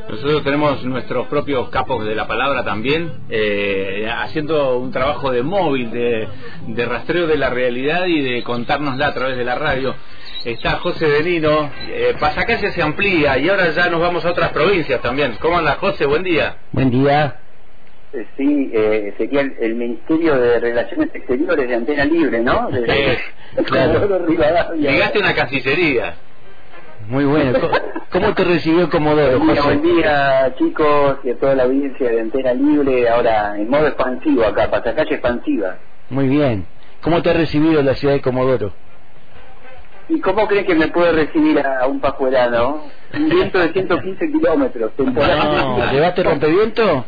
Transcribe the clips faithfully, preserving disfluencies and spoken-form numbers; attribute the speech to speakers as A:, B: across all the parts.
A: Nosotros tenemos nuestros propios capos de la palabra también, eh, haciendo un trabajo de móvil, de, de rastreo de la realidad y de contárnosla a través de la radio. Está José Denino, eh, Pasacalle se amplía y ahora ya nos vamos a otras provincias también. ¿Cómo anda, José? Buen día.
B: Buen día.
C: Sí, eh, sería el, el Ministerio de Relaciones Exteriores de Antena Libre, ¿no? De,
A: Eh,
C: claro.
A: Llegaste a una cancillería.
B: Muy bueno. ¿Cómo te recibió Comodoro,
C: Buen día,
B: José?
C: buen día, chicos, y a toda la audiencia de Antena Libre, ahora en modo expansivo acá, Pasacalle expansiva.
B: Muy bien. ¿Cómo te ha recibido la ciudad de Comodoro?
C: ¿Y cómo creen que me puede recibir a, a un pajuelano? Un viento de ciento quince kilómetros, temporal.
B: No, ¿llevaste rompeviento?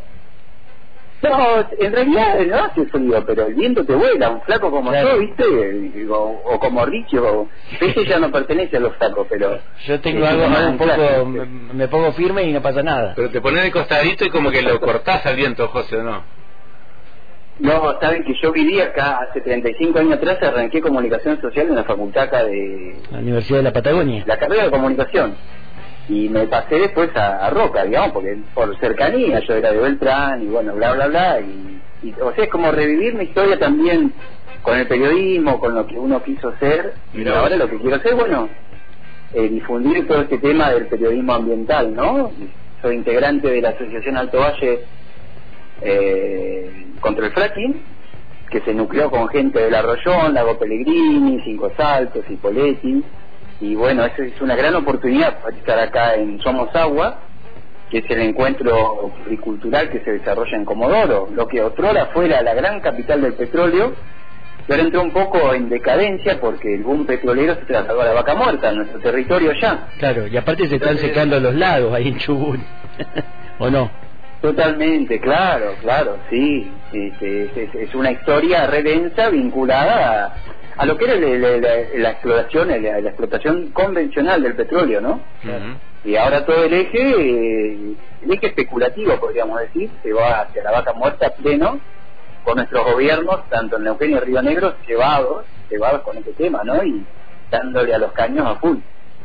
C: No, en realidad no hace frío, pero el viento te vuela, un flaco como
B: Claro.
C: yo, ¿viste? O, o como Richie, o... Ese ya no pertenece a los flacos, pero...
B: Yo tengo
C: es
B: algo
C: más
B: un poco,
C: clásico.
B: me, me pongo firme y no pasa nada.
A: Pero te pones de costadito y como que lo cortás al viento, José, ¿o no?
C: No, saben que yo viví acá hace treinta y cinco años atrás, arranqué comunicación social en la facultad acá de
B: La Universidad de la Patagonia.
C: la carrera de comunicación. Y me pasé después a, a Roca, digamos, porque por cercanía, yo era de Beltrán y bueno, bla, bla, bla. Y, y o sea, es como revivir mi historia también con el periodismo, con lo que uno quiso ser. Y
A: Mirá
C: ahora
A: vos.
C: lo que quiero hacer, bueno, eh, difundir todo este tema del periodismo ambiental, ¿no? Soy integrante de la Asociación Alto Valle eh, contra el fracking, que se nucleó con gente del Arroyón, Lago Pellegrini, Cinco Saltos, Ipoleti. Y bueno, eso es una gran oportunidad para estar acá en Somos Agua, que es el encuentro agricultural que se desarrolla en Comodoro, lo que otrora fuera la gran capital del petróleo, pero entró un poco en decadencia porque el boom petrolero se trasladó a la Vaca Muerta, a nuestro territorio ya.
B: Claro, y aparte se están secando los lagos ahí en Chubut. ¿O no?
C: Totalmente, claro, claro, sí, sí, sí, es, es una historia redensa vinculada a, a lo que era la, la, la, la exploración, la, la explotación convencional del petróleo, ¿no?
A: Uh-huh.
C: Y ahora todo el eje, eh, el eje especulativo, podríamos decir, se va hacia la Vaca Muerta a pleno, con nuestros gobiernos, tanto en Neuquén y Río Negro, llevados, llevados con este tema, ¿no? Y dándole a los caños a full.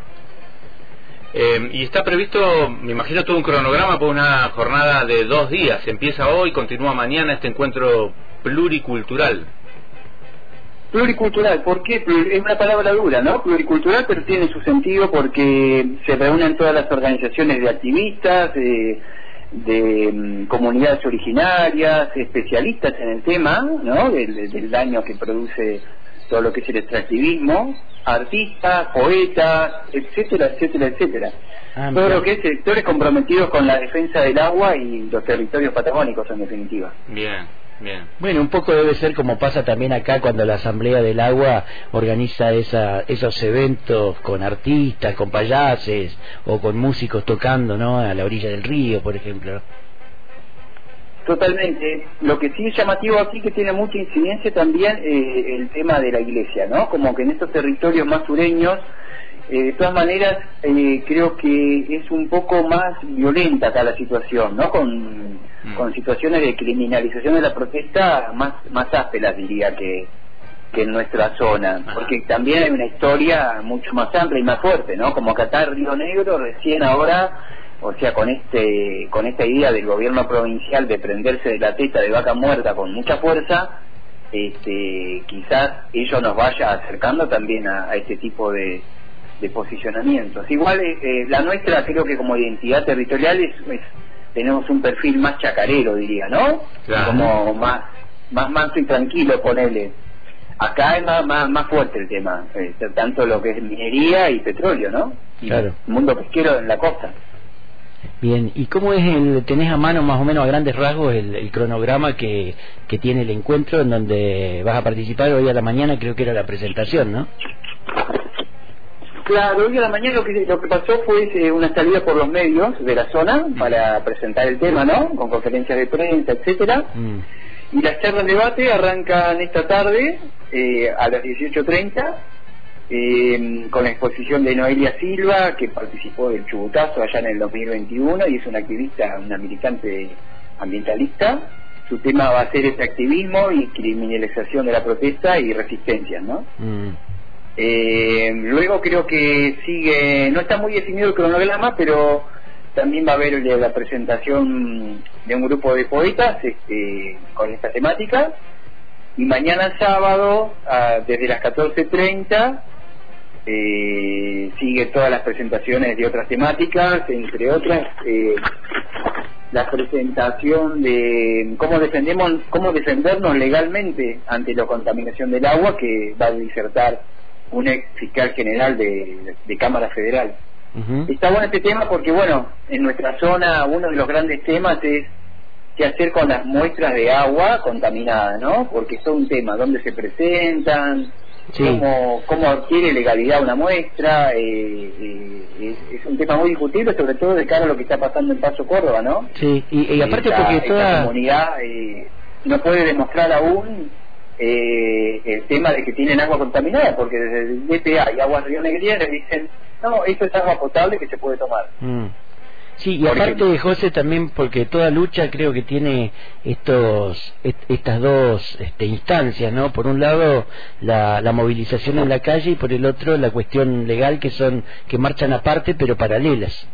A: Eh, y está previsto, me imagino, todo un cronograma por una jornada de dos días. Empieza hoy, continúa mañana este encuentro pluricultural.
C: Pluricultural, ¿por qué? Es una palabra dura, ¿no? Pluricultural, pero tiene su sentido porque se reúnen todas las organizaciones de activistas, de, de um, comunidades originarias, especialistas en el tema, ¿no? Del, del daño que produce todo lo que es el extractivismo, artistas, poetas, etcétera, etcétera, etcétera.
B: Ah,
C: todo
B: mira.
C: lo que es sectores comprometidos con la defensa del agua y los territorios patagónicos, en definitiva.
A: Bien, bien.
B: Bueno, un poco debe ser como pasa también acá cuando la Asamblea del Agua organiza esa, esos eventos con artistas, con payases o con músicos tocando, ¿no? A la orilla del río, por ejemplo.
C: Totalmente. Lo que sí es llamativo aquí, que tiene mucha incidencia también eh, el tema de la iglesia, ¿no? Como que en estos territorios más sureños, eh, de todas maneras, eh, creo que es un poco más violenta acá la situación, ¿no? Con,
A: Mm.
C: con situaciones de criminalización de la protesta más, más ásperas, diría, que, que en nuestra zona.
A: Ajá.
C: Porque también hay una historia mucho más amplia y más fuerte, ¿no? Como acá está Río Negro, recién ahora... O sea, con este con esta idea del gobierno provincial de prenderse de la teta de Vaca Muerta con mucha fuerza, este, quizás ello nos vaya acercando también a, a este tipo de, de posicionamientos. Igual eh, eh, la nuestra, creo que como identidad territorial es, es- tenemos un perfil más chacarero, diría, ¿no?
A: Claro.
C: Como más más manso y tranquilo, ponele. Acá es más, más, más fuerte el tema, eh, tanto lo que es minería y petróleo, ¿no? Y
B: Claro.
C: mundo pesquero en la costa.
B: Bien, ¿y cómo es el, tenés a mano más o menos a grandes rasgos el, el cronograma que, que tiene el encuentro en donde vas a participar hoy a la mañana? Creo que era la presentación, ¿no?
C: Claro, hoy a la mañana lo que, lo que pasó fue eh, una salida por los medios de la zona para presentar el tema, ¿no? Con conferencias de prensa, etcétera.
B: Mm.
C: Y las charlas de debate arrancan esta tarde eh, a las dieciocho treinta eh, con la exposición de Noelia Silva, que participó del Chubutazo allá en el dos mil veintiuno y es una activista, una militante ambientalista. Su tema va a ser este activismo y criminalización de la protesta y resistencia, ¿no?
B: Mm.
C: Eh, luego creo que sigue, no está muy definido el cronograma, pero también va a haber la presentación de un grupo de poetas este, con esta temática, y mañana sábado, a, desde las catorce treinta, eh, sigue todas las presentaciones de otras temáticas, entre otras eh, la presentación de cómo defendemos cómo defendernos legalmente ante la contaminación del agua, que va a disertar un ex fiscal general de, de Cámara Federal. Uh-huh. Está bueno este tema porque, bueno, en nuestra zona uno de los grandes temas es qué hacer con las muestras de agua contaminada, ¿no? Porque es un tema, dónde se presentan, sí. cómo, cómo adquiere legalidad una muestra, eh, eh, es, es un tema muy discutible, sobre todo de cara a lo que está pasando en Paso Córdoba, ¿no?
B: Sí, y, y aparte
C: esta,
B: porque toda
C: esta comunidad eh, no puede demostrar aún eh, el tema de que tienen agua contaminada, porque desde el D P A y Aguas Río Negrín les dicen, no, esto es agua potable que se puede tomar.
B: Mm. Sí, y aparte, José, también porque toda lucha creo que tiene estos est estas dos este, instancias, ¿no? Por un lado, la, la movilización en la calle, y por el otro, la cuestión legal, que son que marchan aparte pero paralelas.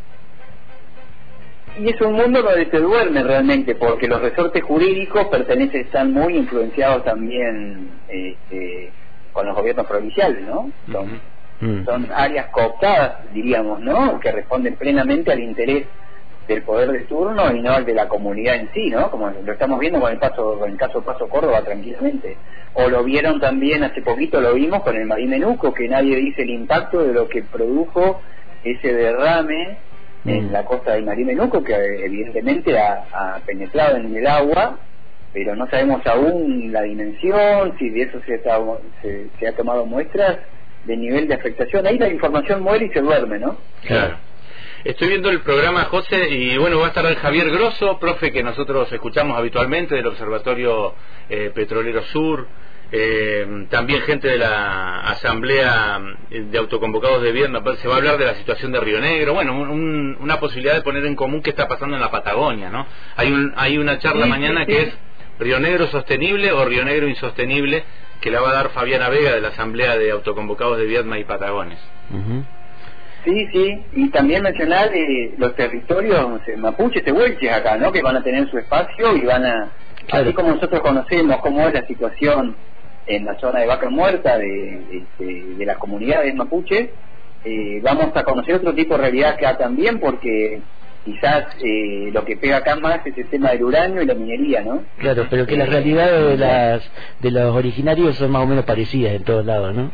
C: Y es un mundo donde se duerme realmente, porque los resortes jurídicos pertenecen, están muy influenciados también este, con los gobiernos provinciales, ¿no? Son, mm. son áreas cooptadas, diríamos, ¿no? Que responden plenamente al interés del poder de turno y no al de la comunidad en sí, ¿no? Como lo estamos viendo con el paso, con el caso Paso Córdoba, tranquilamente. O lo vieron también hace poquito, lo vimos con el Marí Menuco, que nadie dice el impacto de lo que produjo ese derrame en la costa del Marí Menuco, que evidentemente ha, ha penetrado en el agua, pero no sabemos aún la dimensión, si de eso se, está, se, se ha tomado muestras de nivel de afectación. Ahí la información muere y se duerme, ¿no?
A: Claro. Estoy viendo el programa, José, y bueno, va a estar el Javier Grosso, profe que nosotros escuchamos habitualmente del Observatorio eh, Petrolero Sur, eh, también gente de la Asamblea de Autoconvocados de Viedma. Se va a hablar de la situación de Río Negro, bueno, un, una posibilidad de poner en común qué está pasando en la Patagonia, ¿no? Hay, un, hay una charla sí, mañana sí, sí. que es Río Negro Sostenible o Río Negro Insostenible, que la va a dar Fabiana Vega de la Asamblea de Autoconvocados de Viedma y Patagones.
B: Uh-huh.
C: Sí, sí, y también mencionar eh, los territorios eh, mapuches y huelches acá, ¿no? Que van a tener su espacio y van a, claro. Así como nosotros conocemos cómo es la situación en la zona de Vaca Muerta de, de, de las comunidades mapuches, eh, vamos a conocer otro tipo de realidad acá también, porque quizás eh, lo que pega acá más es el tema del uranio y la minería, ¿no?
B: Claro, pero que las realidades de, las, de los originarios son más o menos parecidas en todos lados, ¿no?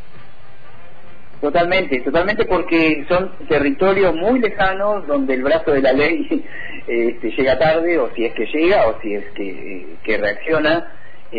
C: Totalmente, totalmente, porque son territorios muy lejanos donde el brazo de la ley este, llega tarde, o si es que llega, o si es que, que reacciona.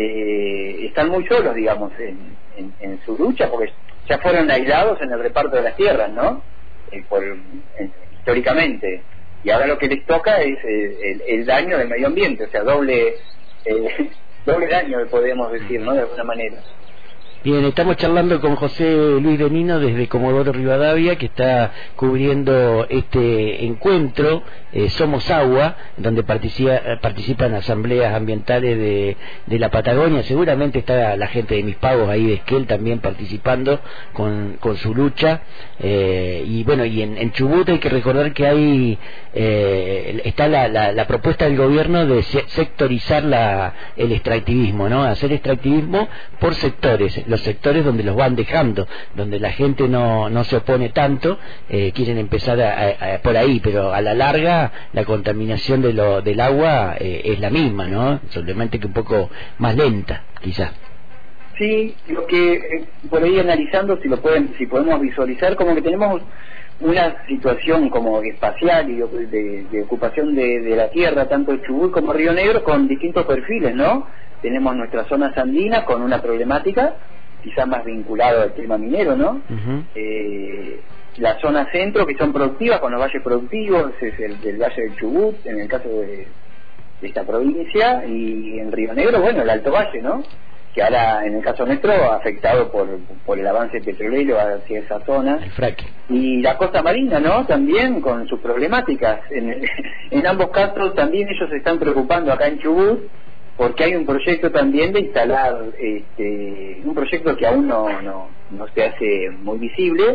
C: Eh, están muy solos, digamos, en, en, en su lucha, porque ya fueron aislados en el reparto de las tierras, ¿no? Eh, por, en, históricamente. Y ahora lo que les toca es eh, el, el daño del medio ambiente, o sea, doble eh, doble daño, podemos decir, ¿no? De alguna manera.
B: Bien, estamos charlando con José Luis Benino desde Comodoro Rivadavia, que está cubriendo este encuentro, eh, Somos Agua, donde participa, participan asambleas ambientales de, de la Patagonia. Seguramente está la gente de Mis Pagos ahí de Esquel también participando con, con su lucha. Eh, y bueno, y en, en Chubut hay que recordar que hay eh, está la, la, la propuesta del gobierno de sectorizar la, el extractivismo, ¿no? Hacer extractivismo por sectores. Los sectores donde los van dejando, donde la gente no, no se opone tanto, eh, quieren empezar a, a, a, por ahí, pero a la larga la contaminación de lo, del agua eh, es la misma, ¿no? Solamente que un poco más lenta, quizás.
C: Sí, lo que eh, por ahí analizando, si lo pueden, si podemos visualizar, como que tenemos una situación como espacial y de, de, de ocupación de, de la tierra, tanto el Chubut como Río Negro, con distintos perfiles, ¿no? Tenemos nuestras zonas andinas con una problemática quizás más vinculado al tema minero, ¿no? Uh-huh. Eh, la zona centro, que son productivas, con los valles productivos, es el del Valle del Chubut, en el caso de, de esta provincia, y en Río Negro, bueno, el Alto Valle, ¿no? Que ahora, en el caso nuestro, afectado por, por el avance petrolero hacia esa zona.
B: El fracking.
C: Y la costa marina, ¿no? También con sus problemáticas. En, en ambos casos también ellos se están preocupando acá en Chubut, porque hay un proyecto también de instalar, este, un proyecto que aún no, no, no se hace muy visible,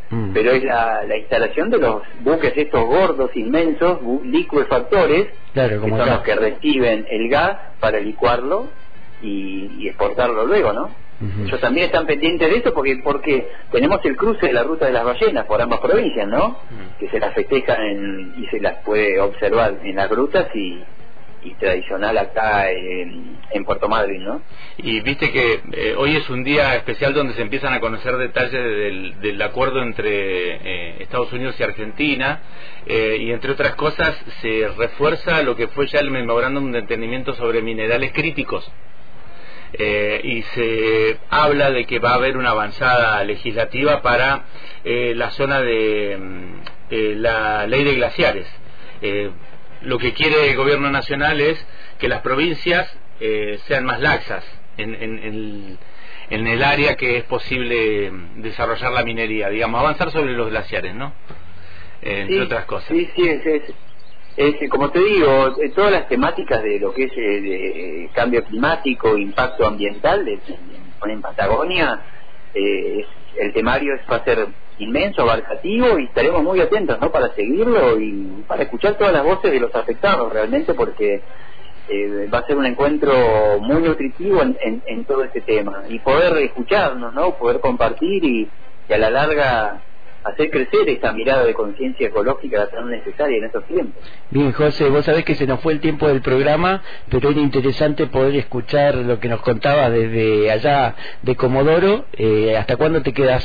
C: mm. pero es la, la instalación de los buques estos gordos, inmensos, bu licuefactores,
B: claro, como
C: que son
B: acá.
C: los que reciben el gas para licuarlo y, y exportarlo luego, ¿no? Uh-huh. Ellos también están pendientes de eso porque porque tenemos el cruce de la ruta de las ballenas por ambas provincias, ¿no? Uh-huh. Que se las festejan en, y se las puede observar en las grutas y y tradicional acá en, en Puerto Madryn, ¿no?
A: Y viste que eh, hoy es un día especial donde se empiezan a conocer detalles del, del acuerdo entre eh, Estados Unidos y Argentina, eh, y entre otras cosas se refuerza lo que fue ya el memorándum de entendimiento sobre minerales críticos. Eh, y se habla de que va a haber una avanzada legislativa para eh, la zona de eh, la ley de glaciares. Eh, Lo que quiere el gobierno nacional es que las provincias eh, sean más laxas en, en, en, en el área que es posible desarrollar la minería, digamos, avanzar sobre los glaciares, ¿no? Eh, entre
C: sí,
A: otras cosas.
C: Sí, sí, es, es, es, como te digo, todas las temáticas de lo que es eh, de cambio climático, impacto ambiental de, en, en Patagonia, eh, es, el temario es, va a ser inmenso, abarcativo, y estaremos muy atentos, ¿no?, para seguirlo y para escuchar todas las voces de los afectados realmente, porque eh, va a ser un encuentro muy nutritivo en, en, en todo este tema, y poder escucharnos, ¿no?, poder compartir y, y a la larga hacer crecer esta mirada de conciencia ecológica tan necesaria en estos tiempos.
B: Bien, José, vos sabés que se nos fue el tiempo del programa, pero era interesante poder escuchar lo que nos contabas desde allá de Comodoro. Eh, ¿hasta cuándo te quedas?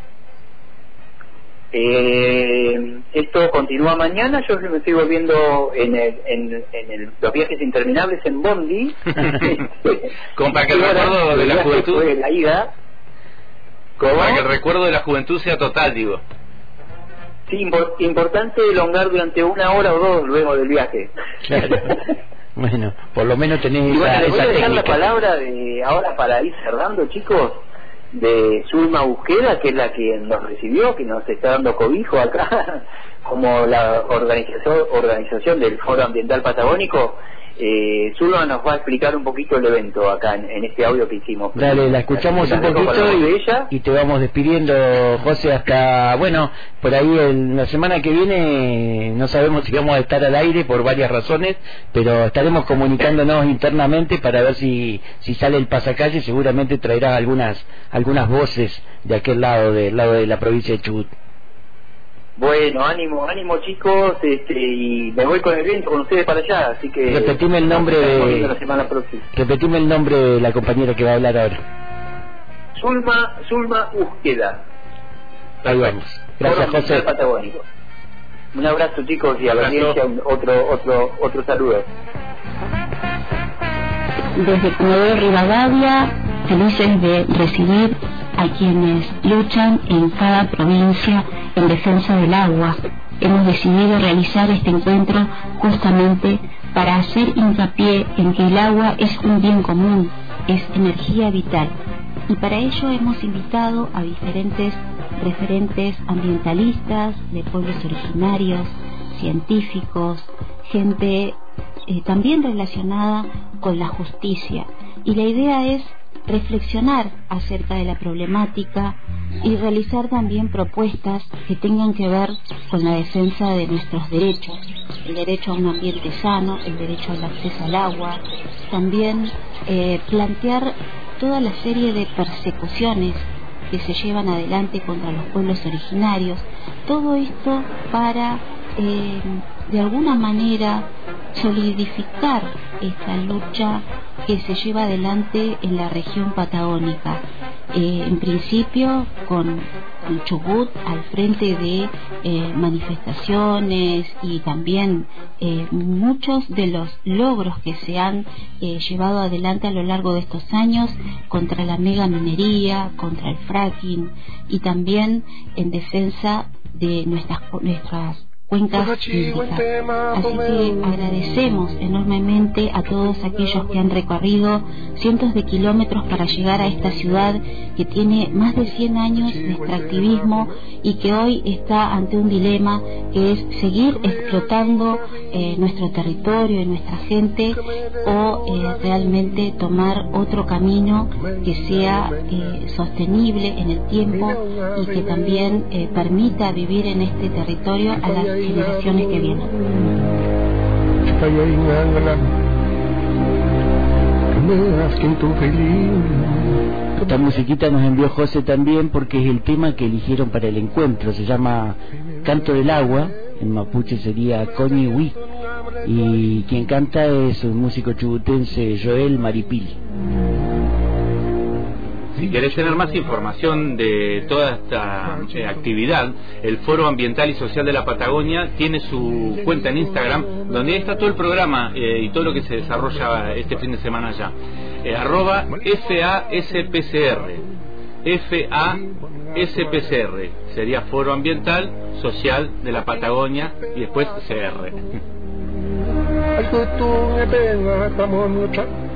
C: Eh, esto continúa mañana. Yo me estoy volviendo en, el, en, en el, los viajes interminables en Bondi.
A: Como para que el recuerdo de la juventud
C: de la ida.
A: ¿Cómo? Para que el recuerdo de la juventud sea total, digo.
C: Sí, impor, importante elongar durante una hora o dos luego del viaje.
B: Claro. Bueno, por lo menos tenés
C: y bueno,
B: esa,
C: les voy
B: esa
C: a dejar
B: técnica.
C: la palabra de ahora para ir cerrando, chicos, de Zulma Busqueda, que es la que nos recibió, que nos está dando cobijo acá como la organización organización del Foro Ambiental Patagónico. eh, Zulma nos va a explicar un poquito el evento acá en, en este audio que hicimos.
B: Dale, la escuchamos un poquito y,
C: ella.
B: y te vamos despidiendo, José, hasta, bueno, por ahí el, la semana que viene no sabemos si vamos a estar al aire por varias razones, pero estaremos comunicándonos internamente para ver si si sale el pasacalle. Seguramente traerás algunas algunas voces de aquel lado, del lado de la provincia de Chubut.
C: Bueno, ánimo, ánimo, chicos, este, y me voy con el viento con ustedes para allá, así que
B: repetime el nombre de
C: la semana próxima.
B: repetime el nombre de la compañera que va a hablar ahora.
C: Zulma, Zulma Busqueda.
B: Ahí vamos. Gracias, José.
C: Patagónico. Un abrazo, chicos, y a la audiencia otro otro otro saludo.
D: Desde Comodoro Rivadavia, felices de recibir a quienes luchan en cada provincia en defensa del agua. Hemos decidido realizar este encuentro justamente para hacer hincapié en que el agua es un bien común, es energía vital. Y para ello hemos invitado a diferentes referentes ambientalistas, de pueblos originarios, científicos, gente eh, también relacionada con la justicia. Y la idea es reflexionar acerca de la problemática y realizar también propuestas que tengan que ver con la defensa de nuestros derechos, el derecho a un ambiente sano, el derecho al acceso al agua, también eh, plantear toda la serie de persecuciones que se llevan adelante contra los pueblos originarios, todo esto para eh, de alguna manera solidificar esta lucha que se lleva adelante en la región patagónica, eh, en principio con el Chubut al frente de eh, manifestaciones y también eh, muchos de los logros que se han eh, llevado adelante a lo largo de estos años contra la megaminería, contra el fracking y también en defensa de nuestras, nuestras cuencas hídricas. Así que agradecemos enormemente a todos aquellos que han recorrido cientos de kilómetros para llegar a esta ciudad que tiene más de cien años de extractivismo y que hoy está ante un dilema, que es seguir explotando eh, nuestro territorio y nuestra gente, o eh, realmente tomar otro camino que sea eh, sostenible en el tiempo y que también eh, permita vivir en este territorio a las generaciones que vienen.
B: Esta musiquita nos envió José también porque es el tema que eligieron para el encuentro. Se llama Canto del Agua, en mapuche sería Coñihui, y quien canta es un músico chubutense, Joel Maripili.
A: Si querés tener más información de toda esta eh, actividad, el Foro Ambiental y Social de la Patagonia tiene su cuenta en Instagram, donde está todo el programa eh, y todo lo que se desarrolla este fin de semana allá. Eh, arroba F A S P C R. F A S P C R. Sería Foro Ambiental Social de la Patagonia y después C R.